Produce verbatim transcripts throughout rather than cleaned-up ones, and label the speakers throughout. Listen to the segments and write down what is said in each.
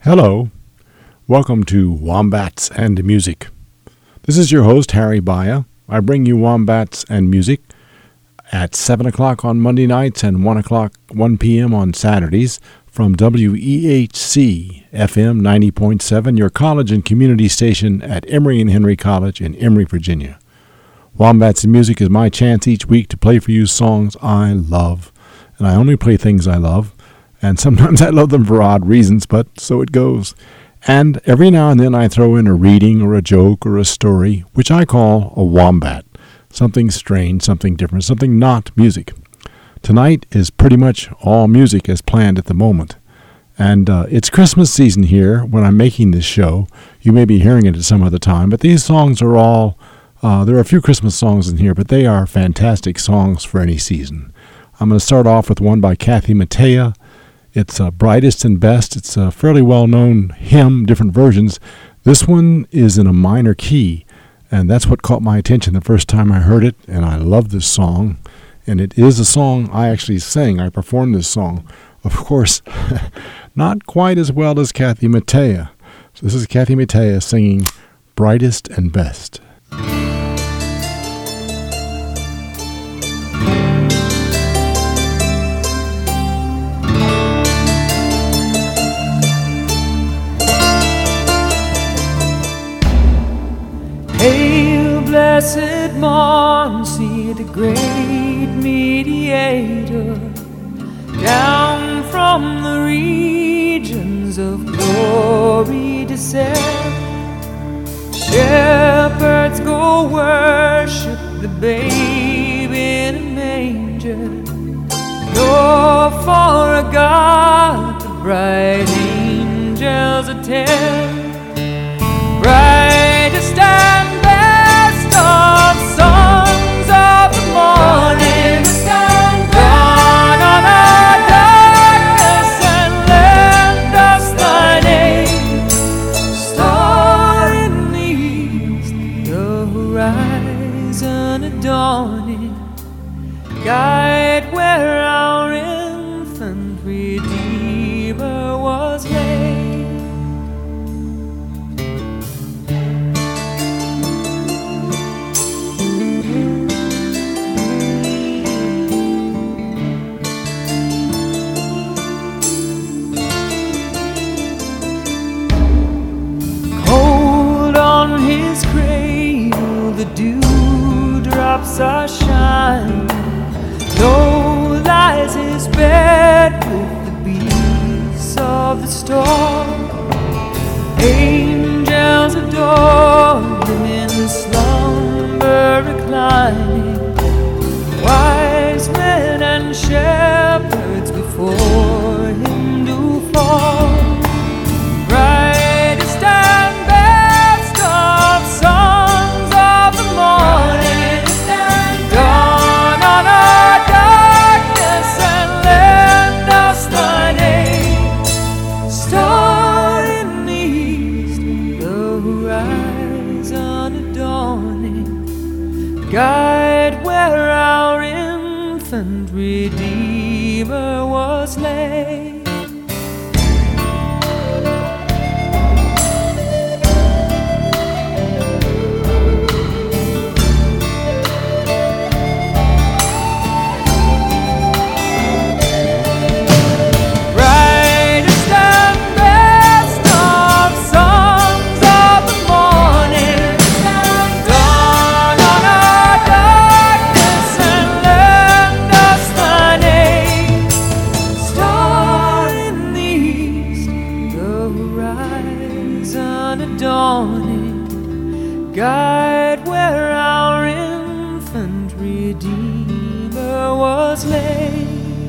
Speaker 1: Hello, welcome to Wombats and Music. This is your host, Harry Baya. I bring you Wombats and Music at seven o'clock on Monday nights and one o'clock, one p.m. on Saturdays from W E H C F M ninety point seven, your college and community station at Emory and Henry College in Emory, Virginia. Wombats and Music is my chance each week to play for you songs I love, and I only play things I love. And sometimes I love them for odd reasons, but so it goes. And every now and then I throw in a reading or a joke or a story, which I call a wombat. Something strange, something different, something not music. Tonight is pretty much all music as planned at the moment. And uh, it's Christmas season here when I'm making this show. You may be hearing it at some other time, but these songs are all, uh, there are a few Christmas songs in here, but they are fantastic songs for any season. I'm going to start off with one by Kathy Mattea. It's uh, Brightest and Best. It's a fairly well-known hymn, different versions. This one is in a minor key, and that's what caught my attention the first time I heard it, and I love this song. And it is a song I actually sang. I performed this song. Of course, not quite as well as Kathy Mattea. So this is Kathy Mattea singing Brightest and Best.
Speaker 2: Hail, blessed morn, see the great mediator down from the regions of glory descend. Shepherds go worship the babe in a manger, nor for a God the bright angels attend. Brightest and best of sons of the morning, dawn on our darkness and lend us thy name. Star in the east, the horizon adorning, guide where our infant Redeemer was laid. The dewdrops are shining, low lies his bed with the beasts of the storm. Angels adore him in slumber reclining, wise men and shepherds before him do fall. Brightest and best of sons of the morning, dawn on our darkness and lend us thy name. Star in the east, the horizon adorning, guide where our infant Redeemer was laid. Guide where our infant Redeemer was laid.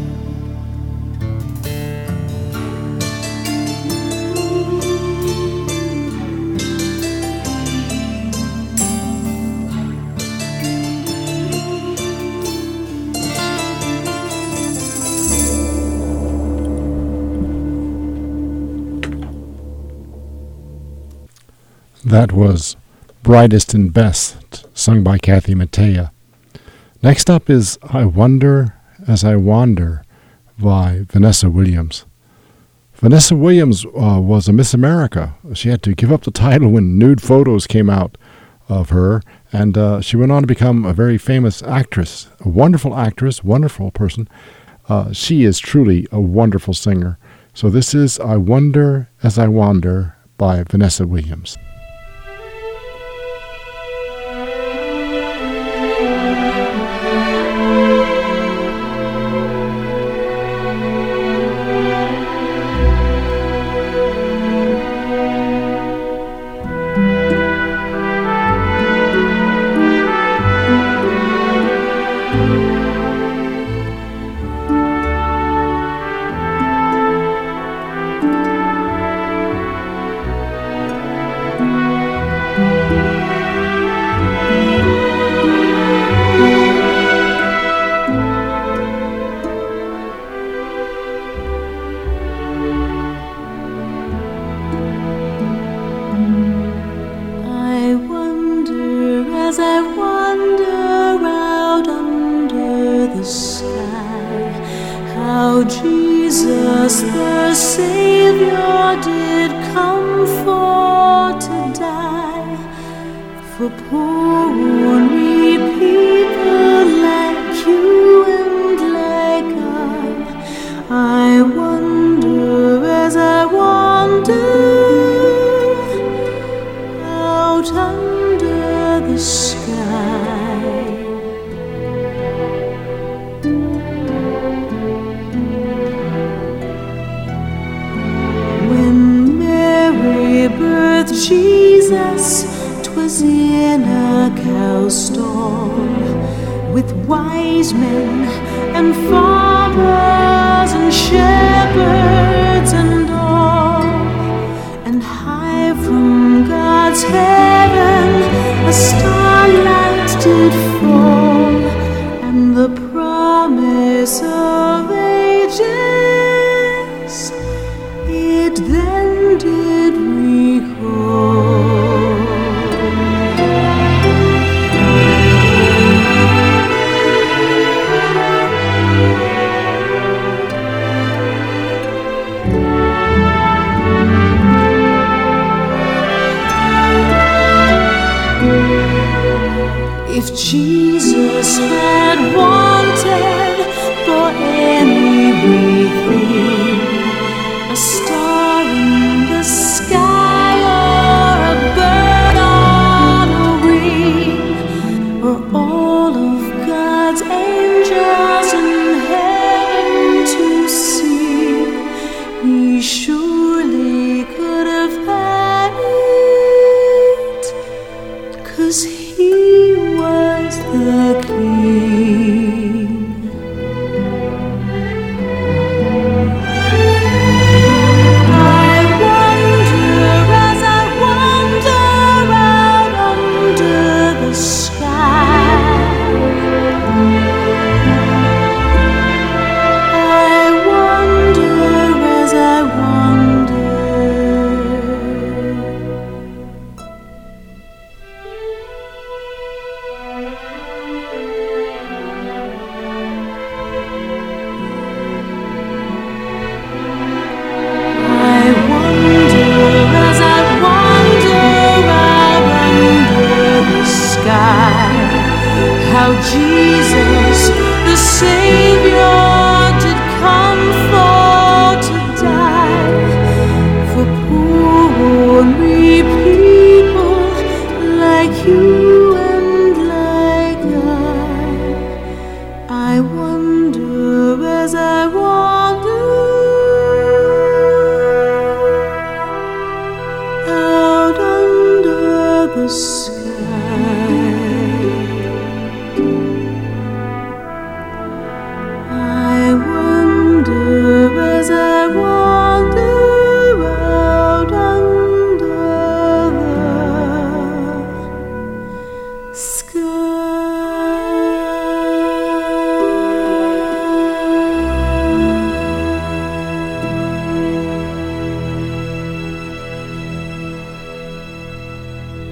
Speaker 1: That was Brightest and Best, sung by Kathy Mattea. Next up is I Wonder as I Wander by Vanessa Williams. Vanessa Williams uh, was a Miss America. She had to give up the title when nude photos came out of her, and uh, she went on to become a very famous actress, a wonderful actress, wonderful person. Uh, she is truly a wonderful singer. So this is I Wonder as I Wander by Vanessa Williams.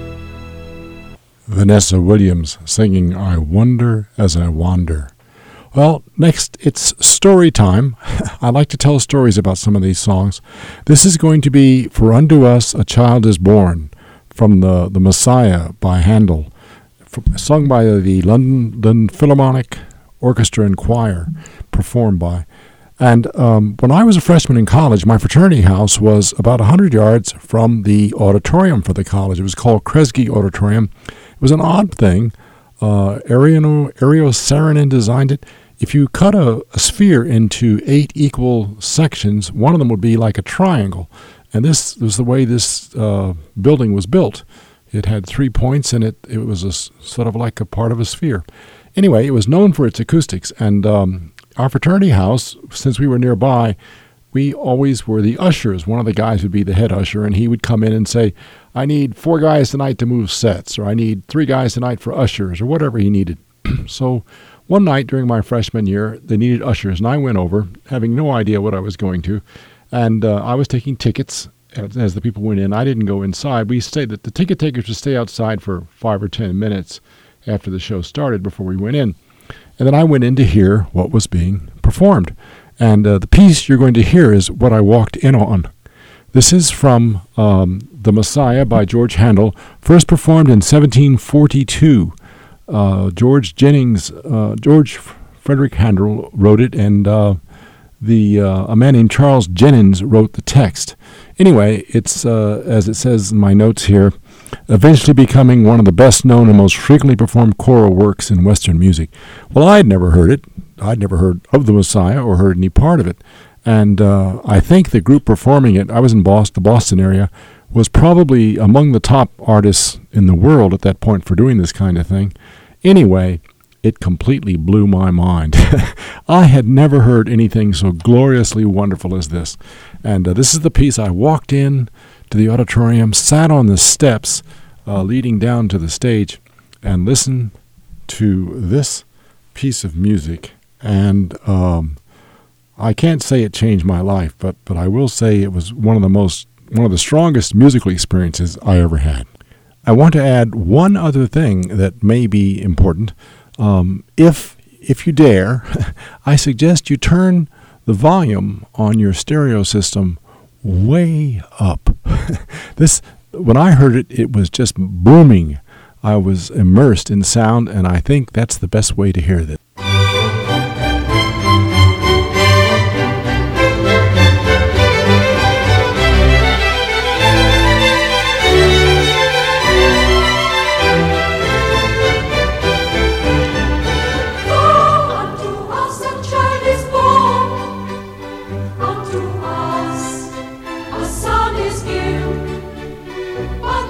Speaker 1: Vanessa Williams singing I Wonder as I Wander. Well, next, it's story time. I like to tell stories about some of these songs. This is going to be For Unto Us a Child is Born, from the, the Messiah by Handel, from, sung by the London, London Philharmonic Orchestra and Choir, performed by. And um, when I was a freshman in college, my fraternity house was about one hundred yards from the auditorium for the college. It was called Kresge Auditorium. It was an odd thing. Uh, Ariano, Ario Saarinen designed it. If you cut a, a sphere into eight equal sections, one of them would be like a triangle. And this was the way this uh, building was built. It had three points, and it, it was a, sort of like a part of a sphere. Anyway, it was known for its acoustics, and um, our fraternity house, since we were nearby, we always were the ushers. One of the guys would be the head usher, and he would come in and say, I need four guys tonight to move sets, or I need three guys tonight for ushers, or whatever he needed. So one night during my freshman year, they needed ushers, and I went over, having no idea what I was going to, and uh, I was taking tickets as, as the people went in. I didn't go inside. We stayed, the, the ticket takers would stay outside for five or ten minutes after the show started before we went in. And then I went in to hear what was being performed. And uh, the piece you're going to hear is what I walked in on. This is from um, The Messiah by George Handel, first performed in seventeen forty-two. Uh, George Jennings, uh, George Frederick Handel wrote it, and uh, the uh, a man named Charles Jennens wrote the text. Anyway, it's, uh, as it says in my notes here, eventually becoming one of the best-known and most frequently performed choral works in Western music. Well, I'd never heard it. I'd never heard of The Messiah or heard any part of it. And uh, I think the group performing it, I was in Boston, the Boston area, was probably among the top artists in the world at that point for doing this kind of thing. Anyway, it completely blew my mind. I had never heard anything so gloriously wonderful as this. And uh, this is the piece. I walked in to the auditorium, sat on the steps uh, leading down to the stage, and listened to this piece of music. And um, I can't say it changed my life, but but I will say it was one of the most one of the strongest musical experiences I ever had. I want to add one other thing that may be important. Um, if if you dare, I suggest you turn the volume on your stereo system way up. This, when I heard it, it was just booming. I was immersed in sound, and I think that's the best way to hear this.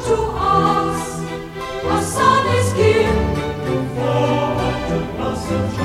Speaker 3: Son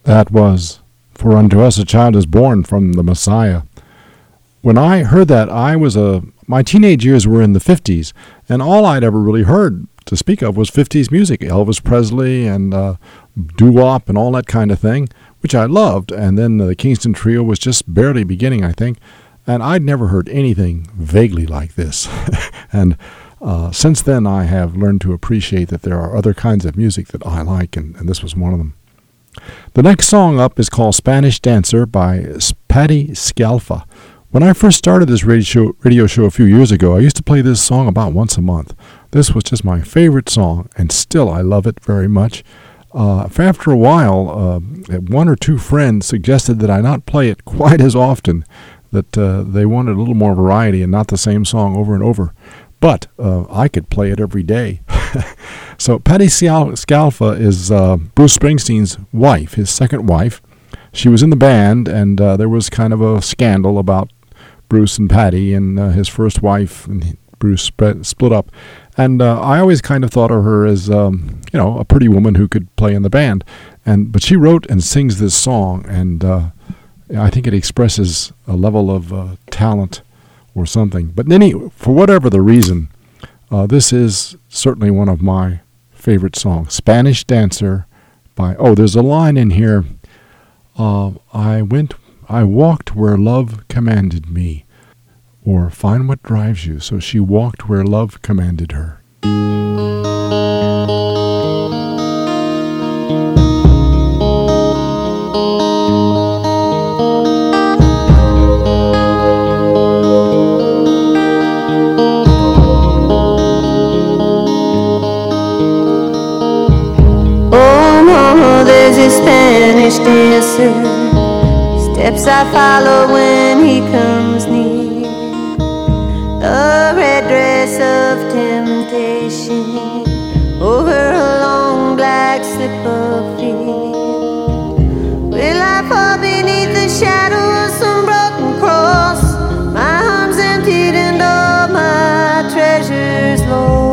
Speaker 1: That was For Unto Us a Child is Born from the Messiah. When I heard that, I was a, my teenage years were in the fifties, and all I'd ever really heard to speak of was fifties music, Elvis Presley and uh, doo-wop and all that kind of thing, which I loved. And then uh, the Kingston Trio was just barely beginning, I think, and I'd never heard anything vaguely like this. and uh, since then, I have learned to appreciate that there are other kinds of music that I like, and, and this was one of them. The next song up is called Spanish Dancer by Patti Scialfa. When I first started this radio show, radio show a few years ago, I used to play this song about once a month. This was just my favorite song, and still I love it very much. Uh, after a while, uh, one or two friends suggested that I not play it quite as often, that uh, they wanted a little more variety and not the same song over and over. But uh, I could play it every day. So Patti Scialfa is uh, Bruce Springsteen's wife, his second wife. She was in the band, and uh, there was kind of a scandal about Bruce and Patti and uh, his first wife, and Bruce sp- split up. And uh, I always kind of thought of her as, um, you know, a pretty woman who could play in the band. And but she wrote and sings this song, and uh, I think it expresses a level of uh, talent or something. But any, for whatever the reason, uh, this is certainly one of my favorite songs. Spanish Dancer by, oh, there's a line in here. Uh, I went, I walked where love commanded me, or find what drives you. So she walked where love commanded her.
Speaker 3: Spanish dancer, steps I follow when he comes near, a red dress of temptation over a long black slip of fear. Will I fall beneath the shadow of some broken cross, my arms emptied and all my treasures lost?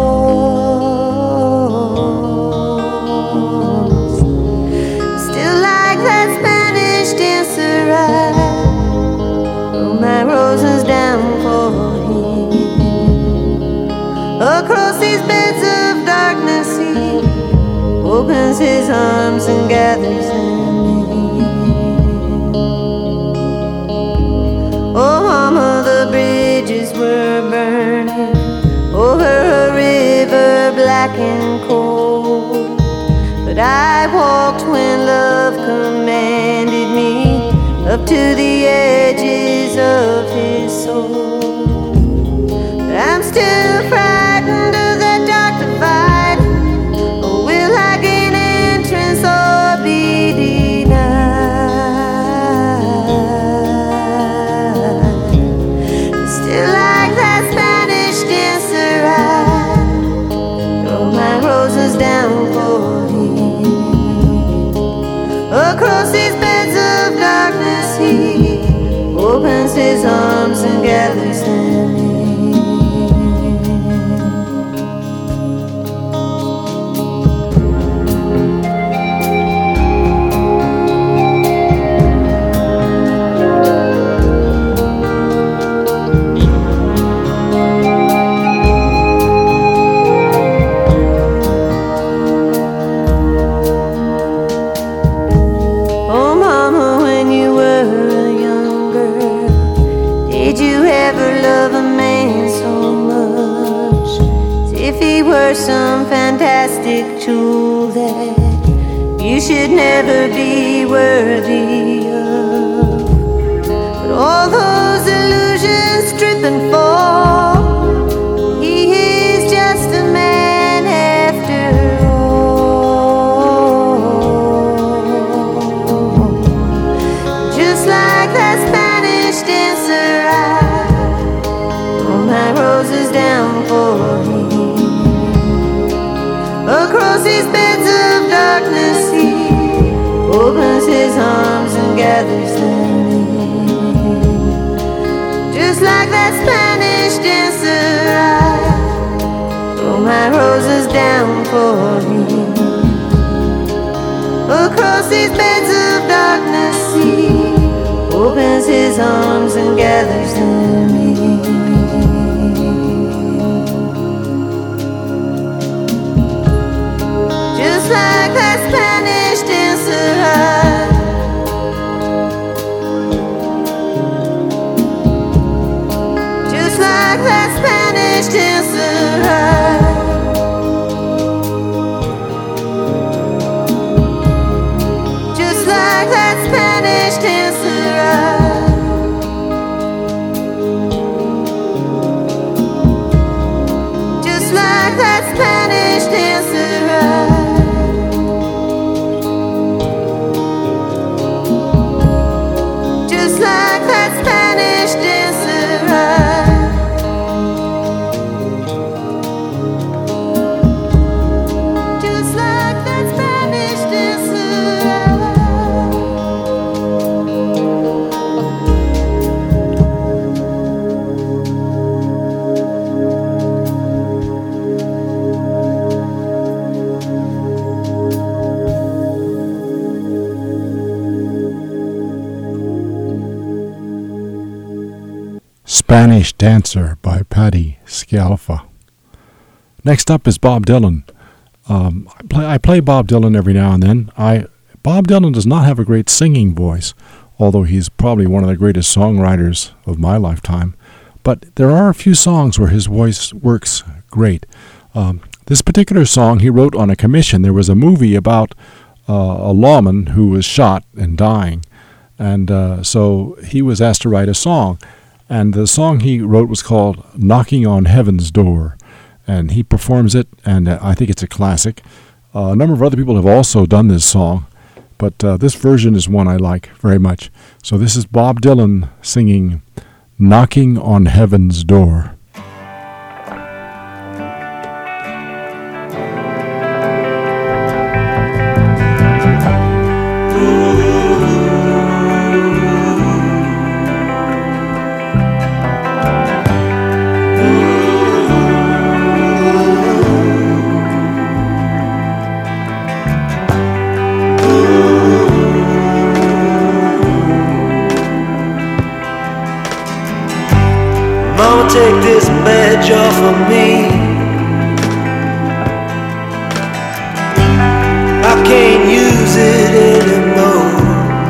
Speaker 3: Across these beds of darkness he opens his arms and gathers them in. Oh mama, the bridges were burning over a river black and cold, but I walked when love commanded me up to the edges of his soul. But I'm still frightened of that dark divide. Or will I gain entrance or be denied? Still like that Spanish dancer, I throw my roses down for him. Across these beds of darkness he opens his arms and gathers them in. Some fantastic tool that you should never be worthy of. But all those illusions strip and fall, he is just a man after all. Just like that Spanish dancer, I throw my roses down for him. Across these beds of darkness he opens his arms and gathers them in. Just like that Spanish dancer, I throw my roses down for him. across these beds of darkness see, opens his arms and gathers them in. Just like that Spanish dancer I, just like that Spanish dancer I, like that Spanish dancer I, just like that Spanish dancer I, just like that Spanish dancer I, just like that Spanish dancer I.
Speaker 1: Spanish Dancer by Patti Scialfa. Next up is Bob Dylan. Um, I, play, I play Bob Dylan every now and then. I Bob Dylan does not have a great singing voice, although he's probably one of the greatest songwriters of my lifetime. But there are a few songs where his voice works great. Um, this particular song he wrote on a commission. There was a movie about uh, a lawman who was shot and dying, and uh, so he was asked to write a song. And the song he wrote was called Knocking on Heaven's Door. And he performs it, and uh, I think it's a classic. Uh, a number of other people have also done this song, but uh, this version is one I like very much. So this is Bob Dylan singing Knocking on Heaven's Door.
Speaker 4: Take this badge off of me. I can't use it anymore.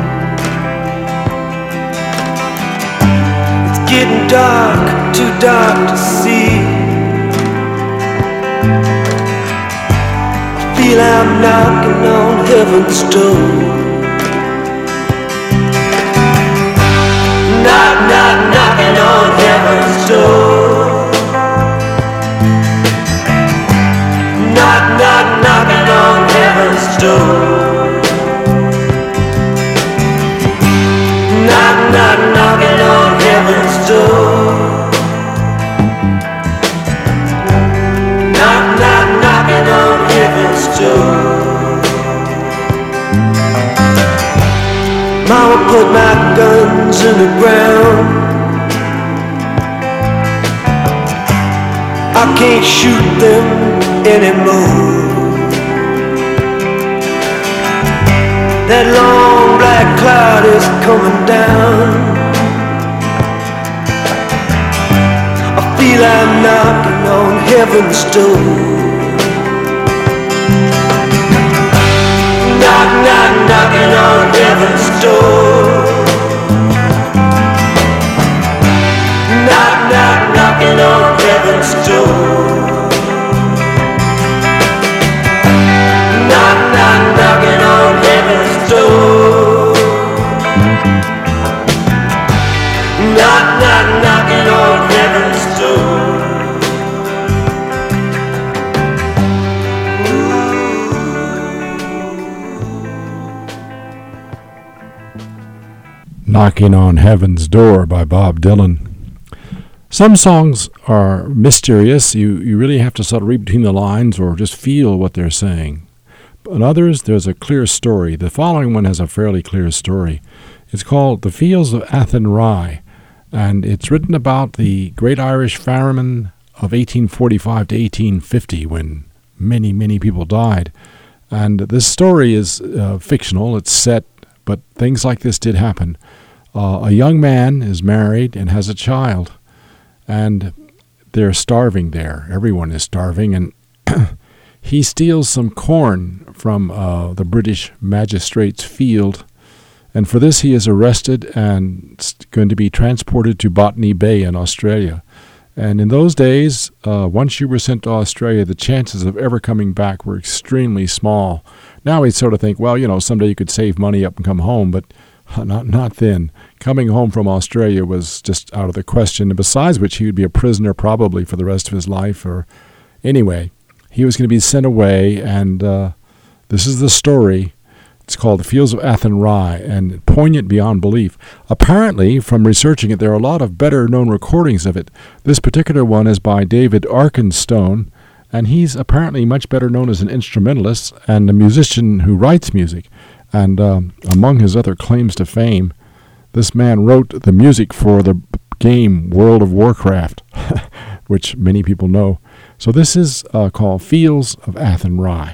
Speaker 4: It's getting dark, too dark to see. I feel I'm knocking on heaven's door. Knock, knock, knocking on heaven's door. Knock, knock, knocking on heaven's door. Knock, knock, knocking on heaven's door. Knock, knock, knocking on heaven's door. Mama put my guns in the ground. I can't shoot them anymore. That long black cloud is coming down. I feel I'm knocking on heaven's door. Knock, knock, knocking on heaven's door. Knock, knock, knocking on heaven's door. Knock, knock, knocking on heaven's door. Knock, knock, knocking on heaven's door.
Speaker 1: Knocking on Heaven's Door by Bob Dylan. Some songs are mysterious. You, you really have to sort of read between the lines or just feel what they're saying. In others, there's a clear story. The following one has a fairly clear story. It's called The Fields of Athenry, and it's written about the great Irish famine of eighteen forty-five to eighteen fifty, when many, many people died. And this story is uh, fictional. It's set, but things like this did happen. Uh, a young man is married and has a child, and they're starving there. Everyone is starving, and he steals some corn from uh, the British magistrate's field, and for this he is arrested and going to be transported to Botany Bay in Australia. And in those days, uh, once you were sent to Australia, the chances of ever coming back were extremely small. Now we sort of think, well, you know, someday you could save money up and come home, but not not then. Coming home from Australia was just out of the question, and besides which he would be a prisoner probably for the rest of his life. Or anyway, he was going to be sent away, and uh, this is the story. It's called The Fields of Athenry, and poignant beyond belief. Apparently, from researching it, there are a lot of better-known recordings of it. This particular one is by David Arkenstone, and he's apparently much better known as an instrumentalist and a musician who writes music. And um, among his other claims to fame, this man wrote the music for the game World of Warcraft, which many people know. So this is uh, called Fields of Athenry.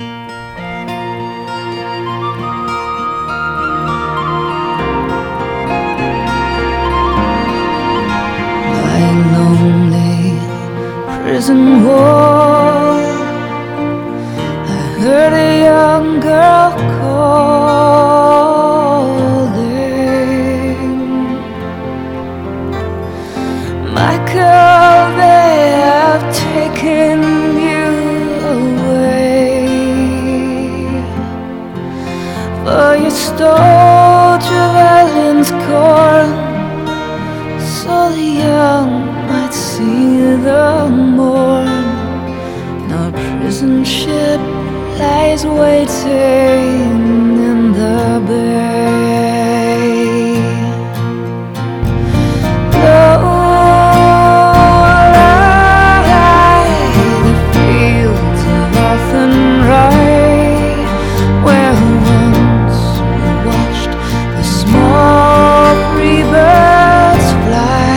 Speaker 2: Prison wall, I heard a young girl calling, Michael, they have taken you away, for you stole Trevelyan's corn, so the young might see the morn. Our prison ship lies waiting in the bay. Lord, lie the fields of Athenry, where once we watched the small free birds fly.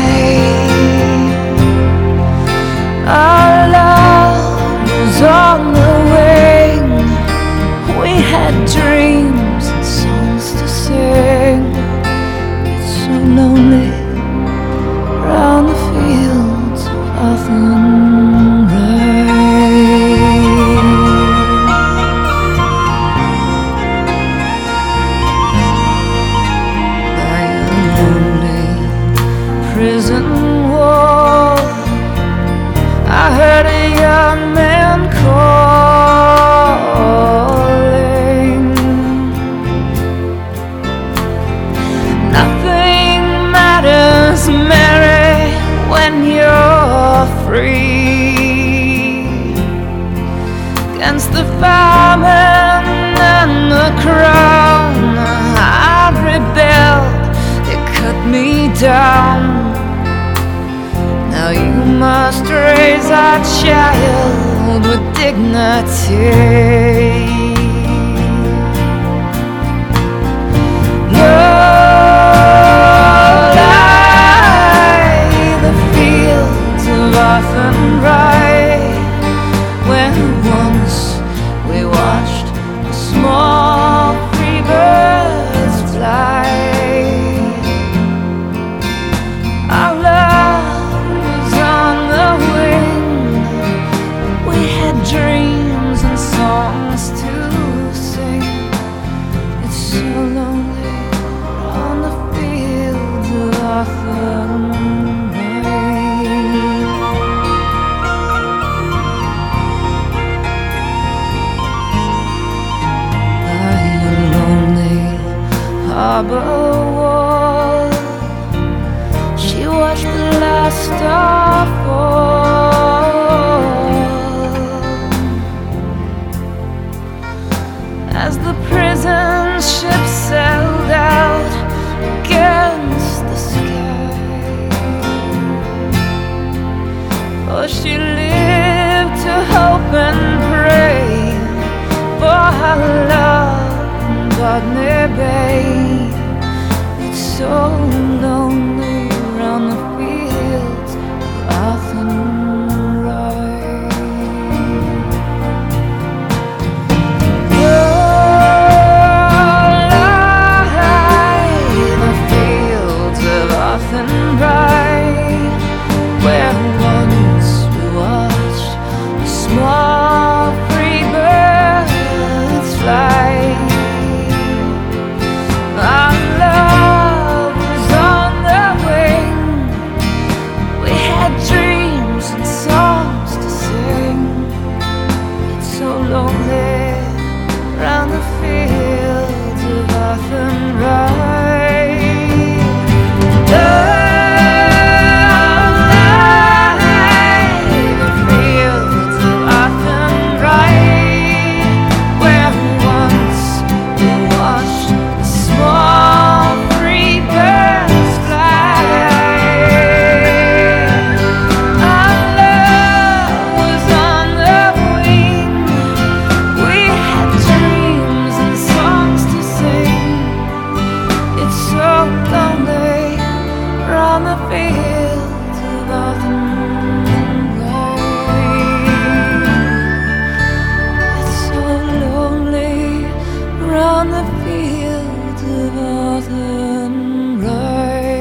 Speaker 2: Our love was on the wing. We had dreams and songs to sing. It's so lonely round the fields of Athenry. By a lonely prison wall, I heard a young man calling. Nothing matters, Mary, when you're free. Against the famine and the crown, I rebelled, it cut me down. Now you must raise our child with dignity. Lord, lie the fields of Athenry, where once we watched the small free birds fly. Our love was on the wing. We had dreams and songs to sing. It's so lonely on the fields of Athenry. By a lonely harbor wall, she watched the last star fall as the prison ship sailed out against the sky. For she lived to hope and pray for her love in Botany Bay. It's so lonely round the fields of lonely round the fields of Athenry. Love, the fields of Athenry, where once we watched the small free birds fly. Our love was on the wing. We had dreams and songs to sing. It's so lonely round the fields of Athenry. It's so lonely round the fields of Athenry.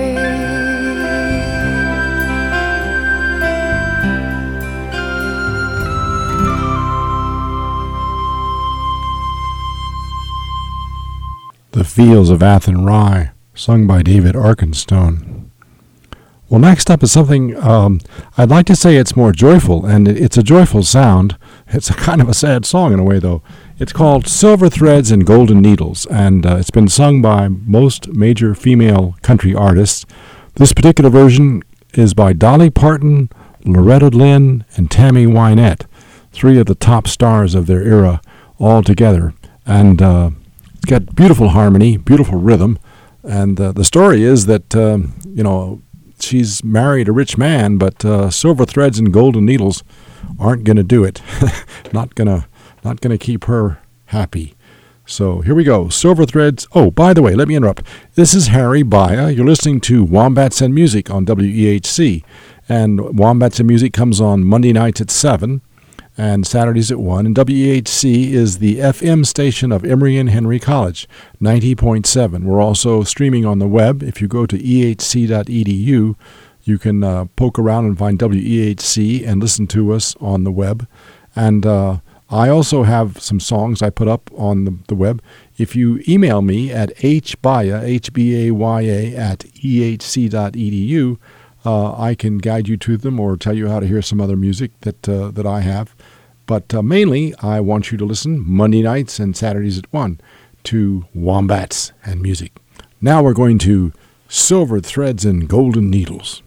Speaker 1: The Fields of Athenry, sung by David Arkenstone. Well, next up is something, um, I'd like to say it's more joyful, and it- it's a joyful sound. It's a kind of a sad song in a way, though. It's called Silver Threads and Golden Needles, and uh, it's been sung by most major female country artists. This particular version is by Dolly Parton, Loretta Lynn, and Tammy Wynette, three of the top stars of their era all together. And uh, it's got beautiful harmony, beautiful rhythm, and uh, the story is that, um, you know, she's married a rich man, but uh, silver threads and golden needles aren't going to do it. not gonna, not gonna keep her happy. So here we go. Silver Threads. Oh, by the way, let me interrupt. This is Harry Baya. You're listening to Wombats and Music on W E H C, and Wombats and Music comes on Monday nights at seven. And Saturdays at one. And W E H C is the F M station of Emory and Henry College, ninety point seven. We're also streaming on the web. If you go to e h c dot e d u, you can uh, poke around and find W E H C and listen to us on the web. And uh, I also have some songs I put up on the, the web. If you email me at hbaya, H B A Y A, at e h c dot e d u, Uh, I can guide you to them or tell you how to hear some other music that uh, that I have. But uh, mainly, I want you to listen Monday nights and Saturdays at one to Wombats and Music. Now we're going to Silver Threads and Golden Needles.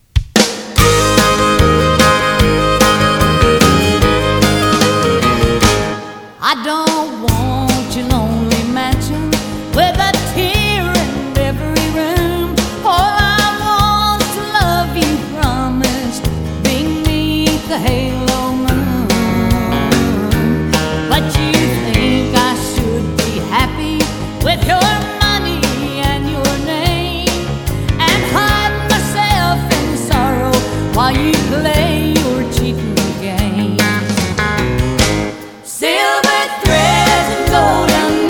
Speaker 5: I don't want your lonely mansion with a tear in every room. All I want is to love you, promised beneath the halo moon. But you think I should be happy with your money and your name, and hide myself in sorrow while you play your cheating game. Silver threads and golden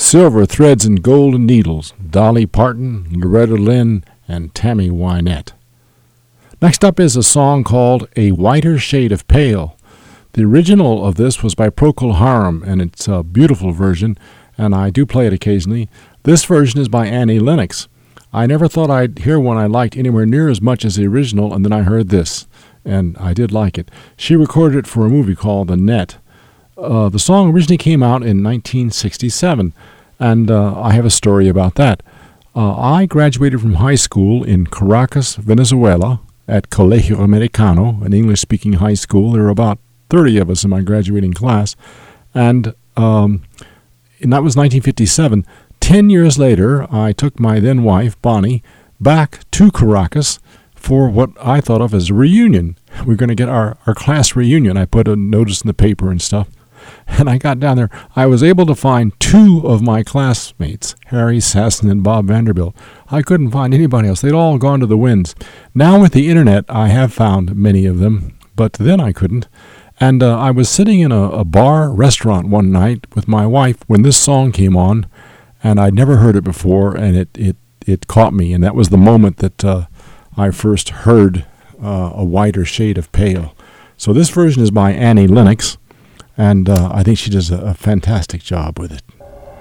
Speaker 1: Silver Threads and Golden Needles, Dolly Parton, Loretta Lynn, and Tammy Wynette. Next up is a song called A Whiter Shade of Pale. The original of this was by Procol Harum, and it's a beautiful version, and I do play it occasionally. This version is by Annie Lennox. I never thought I'd hear one I liked anywhere near as much as the original, and then I heard this, and I did like it. She recorded it for a movie called The Net. Uh, the song originally came out in nineteen sixty-seven, and uh, I have a story about that. Uh, I graduated from high school in Caracas, Venezuela, at Colegio Americano, an English-speaking high school. There were about thirty of us in my graduating class, and, um, and that was nineteen fifty-seven. Ten years later, I took my then-wife, Bonnie, back to Caracas for what I thought of as a reunion. We're going to get our, our class reunion. I put a notice in the paper and stuff. And I got down there. I was able to find two of my classmates, Harry Sasson and Bob Vanderbilt. I couldn't find anybody else. They'd all gone to the winds. Now with the internet, I have found many of them, but then I couldn't. And uh, I was sitting in a, a bar restaurant one night with my wife when this song came on, and I'd never heard it before, and it, it, it caught me. And that was the moment that uh, I first heard uh, A Whiter Shade of Pale. So this version is by Annie Lennox. And uh, I think she does a, a fantastic job with it.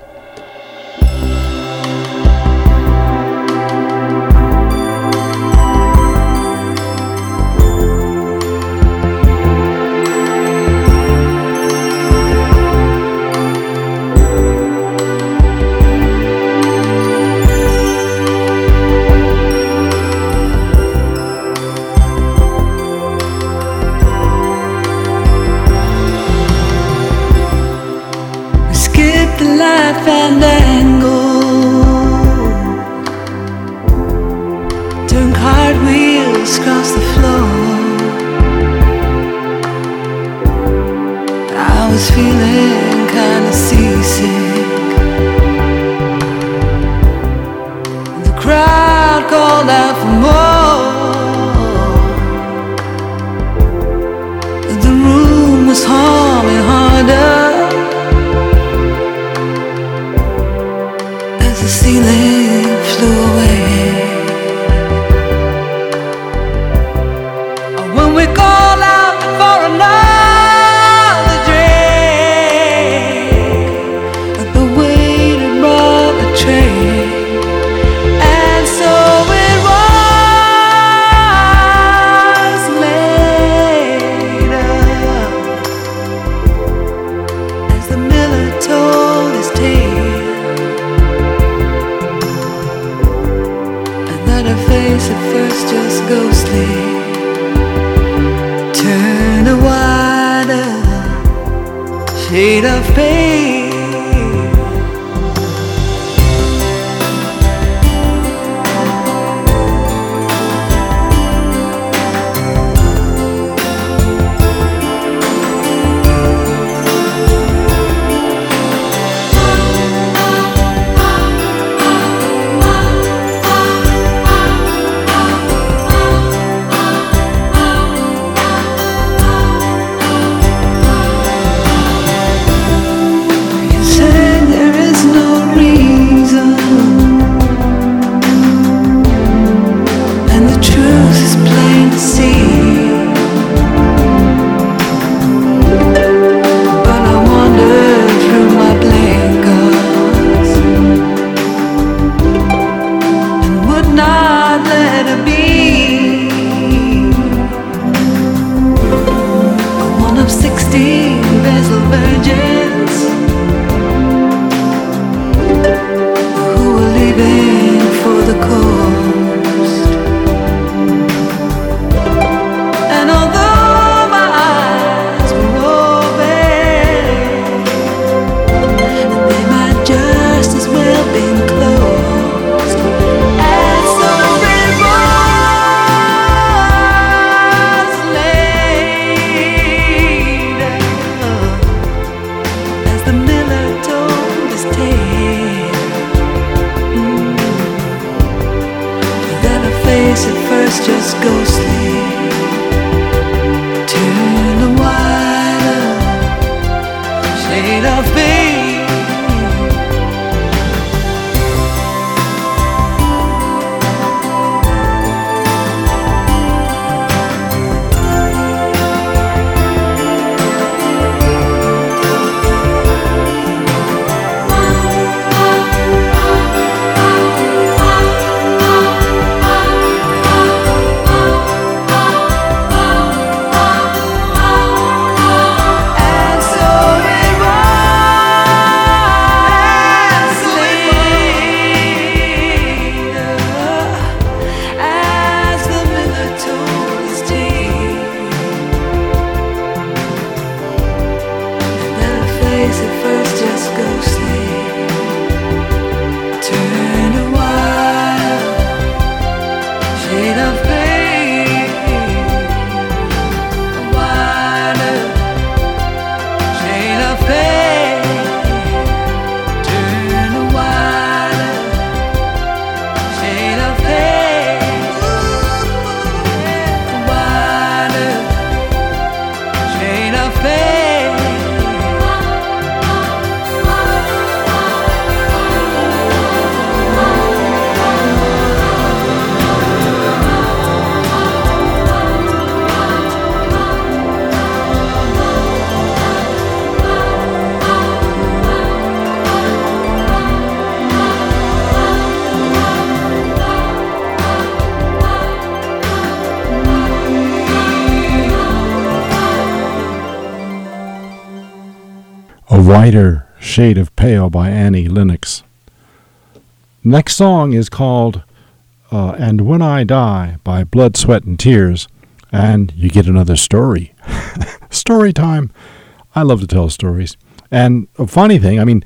Speaker 2: Fandango, turn cartwheels across the floor. I was feeling kinda seasick. The crowd called out for more. The room was humming harder. The ceiling flew away. When we call out for another drink, the waiter brought the tray, and so it was later as the miller told his tale. Her face at first just ghostly, turn a wider shade of pale.
Speaker 1: Whiter Shade of Pale by Annie Lennox. Next song is called uh, And When I Die by Blood, Sweat, and Tears. And you get another story. Story time. I love to tell stories. And a funny thing, I mean,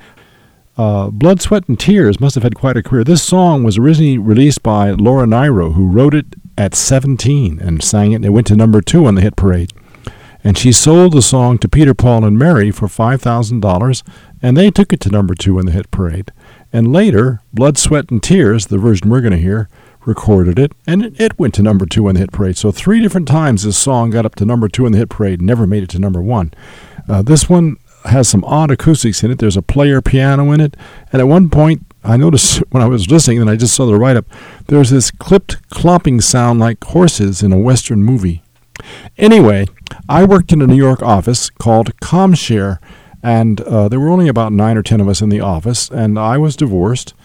Speaker 1: uh, Blood, Sweat, and Tears must have had quite a career. This song was originally released by Laura Nyro, who wrote it at seventeen and sang it, and it went to number two on the hit parade. And she sold the song to Peter, Paul, and Mary for five thousand dollars, and they took it to number two on the hit parade. And later, Blood, Sweat, and Tears, the version we're going to hear, recorded it, and it, it went to number two on the hit parade. So three different times this song got up to number two on the hit parade, never made it to number one. Uh, this one has some odd acoustics in it. There's a player piano in it, and at one point, I noticed when I was listening, and I just saw the write-up, there's this clipped clomping sound like horses in a Western movie. Anyway, I worked in a New York office called ComShare, and uh, there were only about nine or ten of us in the office, and I was divorced.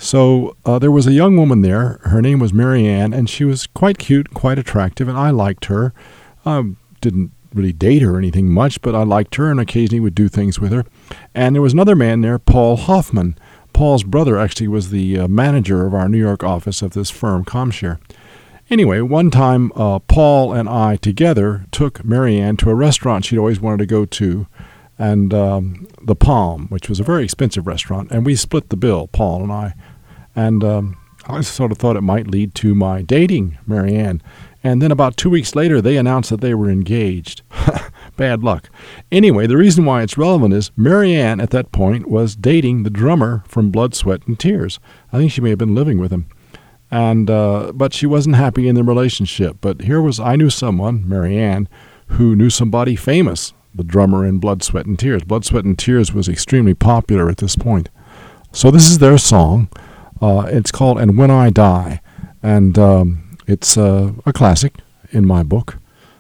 Speaker 1: So uh, there was a young woman there. Her name was Mary Ann, and she was quite cute, quite attractive, and I liked her. Um, didn't really date her or anything much, but I liked her and occasionally would do things with her. And there was another man there, Paul Hoffman. Paul's brother actually was the uh, manager of our New York office of this firm, ComShare. Anyway, one time uh, Paul and I together took Mary Ann to a restaurant she'd always wanted to go to, and um, the Palm, which was a very expensive restaurant, and we split the bill, Paul and I. And um, I sort of thought it might lead to my dating Mary Ann. And then about two weeks later, they announced that they were engaged. Bad luck. Anyway, the reason why it's relevant is Mary Ann at that point was dating the drummer from Blood, Sweat, and Tears. I think she may have been living with him. And uh, but she wasn't happy in the relationship. But here was, I knew someone, Mary Ann, who knew somebody famous, the drummer in Blood, Sweat, and Tears. Blood, Sweat, and Tears was extremely popular at this point. So this is their song. Uh, it's called And When I Die. And um, it's uh, a classic in my book.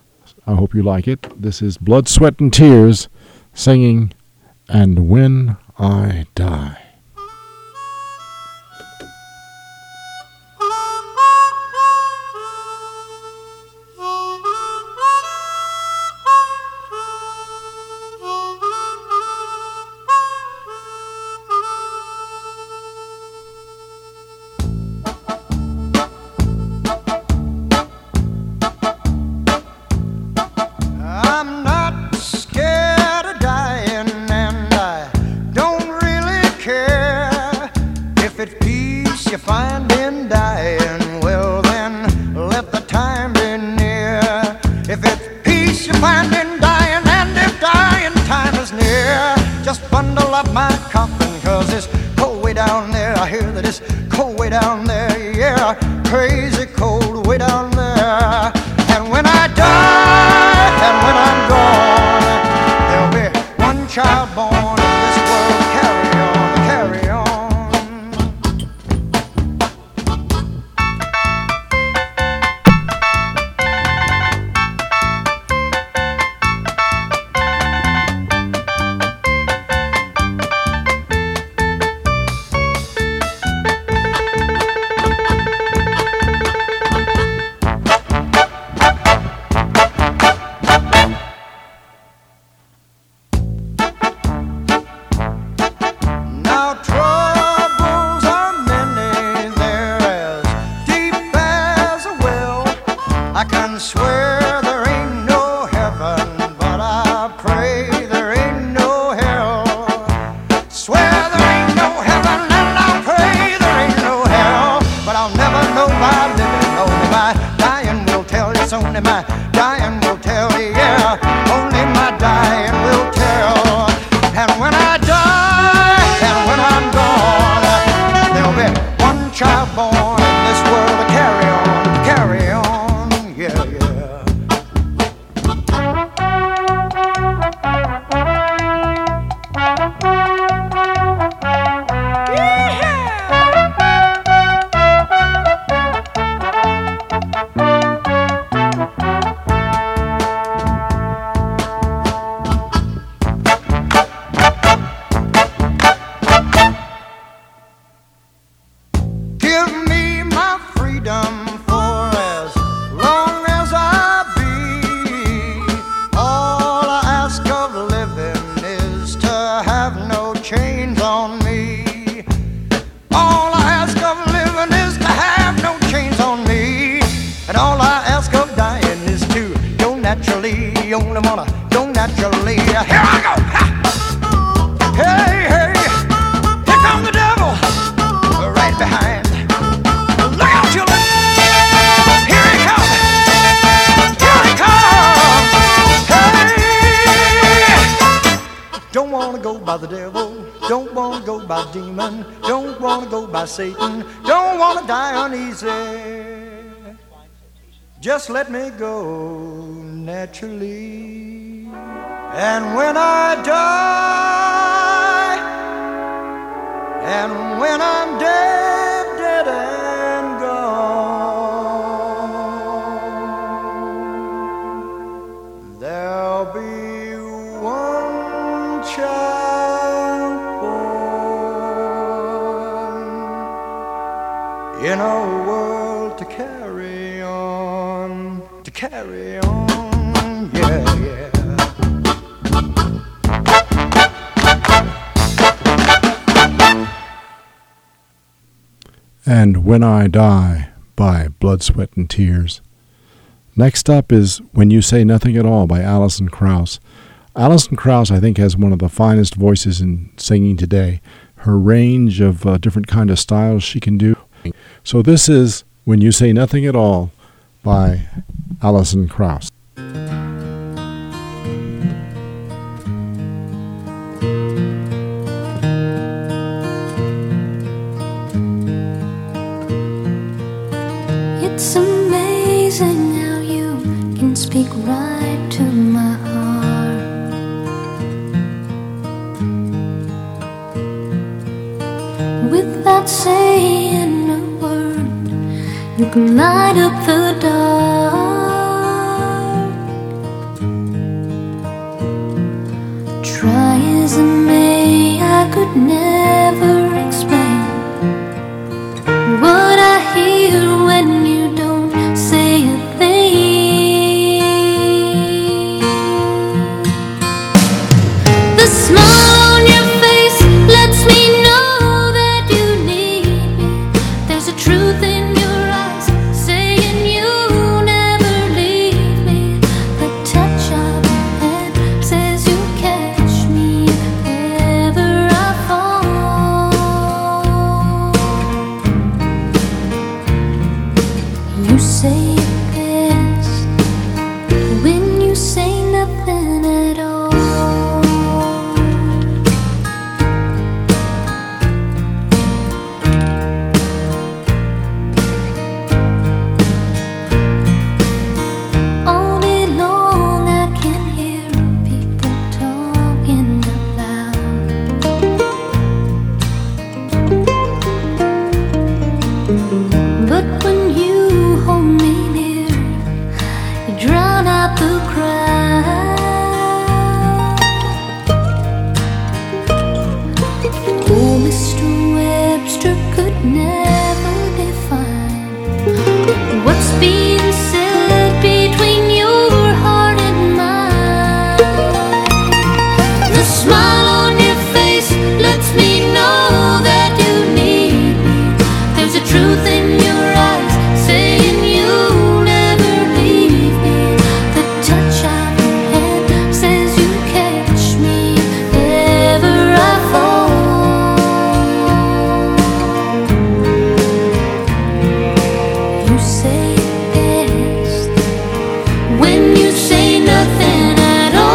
Speaker 1: I hope you like it. This is Blood, Sweat, and Tears singing And When I Die.
Speaker 6: woman, don't wanna go by Satan, don't wanna die uneasy. Just let me go naturally. And when I die, and when I'm dead, dead and gone, there'll be one child born in a world to carry on, to carry on, yeah, yeah.
Speaker 1: And When I Die by Blood, Sweat, and Tears. Next up is When You Say Nothing at All by Alison Krauss. Alison Krauss, I think, has one of the finest voices in singing today. Her range of uh, different kind of styles she can do. So this is When You Say Nothing at All by Alison Krauss.
Speaker 7: It's amazing how you can speak right to my heart. Without saying a word, you can light up the dark. Try as I may, I could never explain what I hear when you don't say a thing. The smile on your face lets me know that you need me. There's a truth in your eyes saying you'll never leave me. The touch of your hand says you'll catch me if ever I fall. You say it best when you say nothing at all. All day long I can hear people talking out loud. But when you hold me near, you drown out the crowd. Oh, Mister Webster could never define what's being said between your heart and mine. The smile on your face lets me know that you need me. There's a truth in your eyes saying you'll never leave me. The touch of your hand says you catch me if ever I fall. You say it best when you say nothing at all.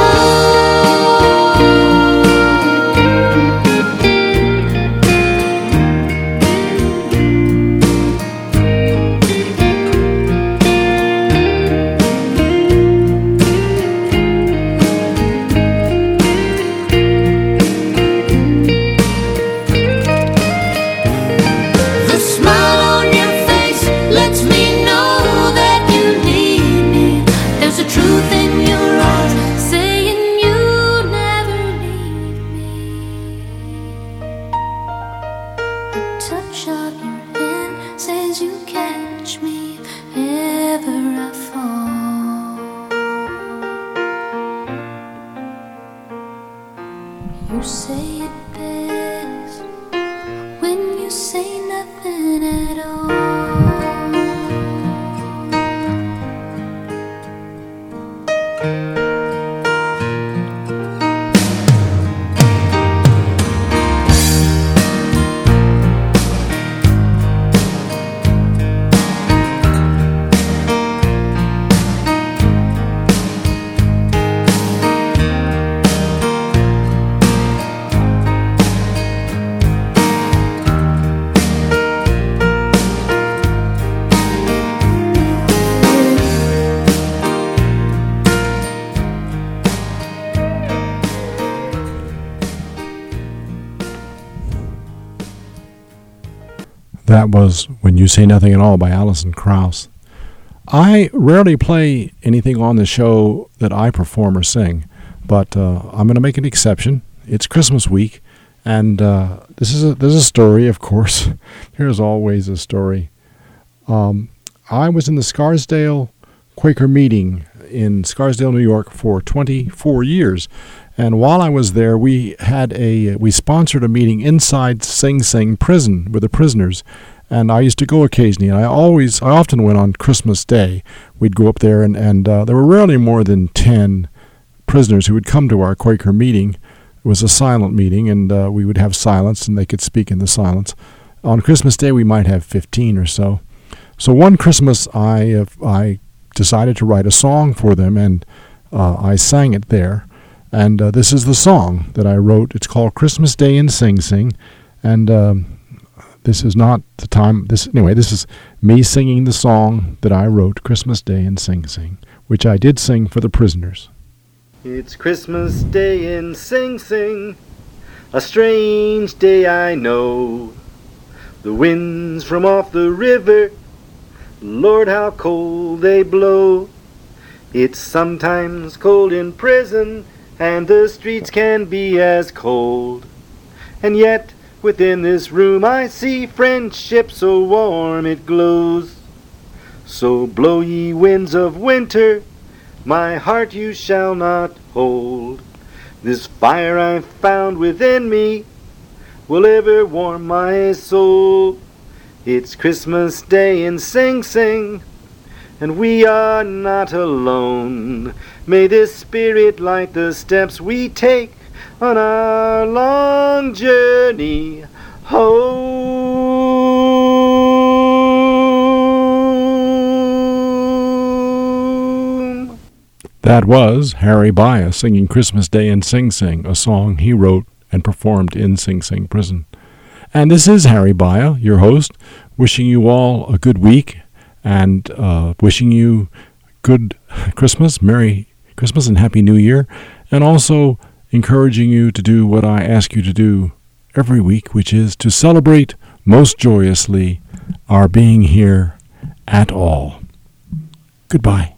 Speaker 7: The smile on your face lets me know that you need me. There's a truth in your eyes saying you'll never leave me. The touch of your hand says you catch me if ever I fall. You say it best when you say nothing at all.
Speaker 1: That was When You Say Nothing at All by Alison Krauss. I rarely play anything on the show that I perform or sing, but uh, I'm going to make an exception. It's Christmas week, and uh, this is a, there's a story, of course. There's always a story. Um, I was in the Scarsdale Quaker meeting in Scarsdale, New York for twenty-four years. And while I was there, we had a we sponsored a meeting inside Sing Sing prison with the prisoners, and I used to go occasionally. And I always, I often went on Christmas Day. We'd go up there, and and uh, there were rarely more than ten prisoners who would come to our Quaker meeting. It was a silent meeting, and uh, we would have silence, and they could speak in the silence. On Christmas Day, we might have fifteen or so. So one Christmas, I uh, I decided to write a song for them, and uh, I sang it there. And uh, this is the song that I wrote. It's called Christmas Day in Sing Sing. And um, this is not the time. This Anyway, this is me singing the song that I wrote, Christmas Day in Sing Sing, which I did sing for the prisoners.
Speaker 8: It's Christmas Day in Sing Sing, a strange day I know. The winds from off the river, Lord, how cold they blow. It's sometimes cold in prison, and the streets can be as cold. And yet, within this room I see friendship so warm it glows. So blow ye winds of winter, my heart you shall not hold. This fire I've found within me will ever warm my soul. It's Christmas Day in Sing Sing, and we are not alone. May this spirit light the steps we take on our long journey home.
Speaker 1: That was Harry Baya singing Christmas Day in Sing Sing, a song he wrote and performed in Sing Sing prison. And this is Harry Baya, your host, wishing you all a good week and uh, wishing you good Christmas, Merry Christmas and Happy New Year, and also encouraging you to do what I ask you to do every week, which is to celebrate most joyously our being here at all. Goodbye.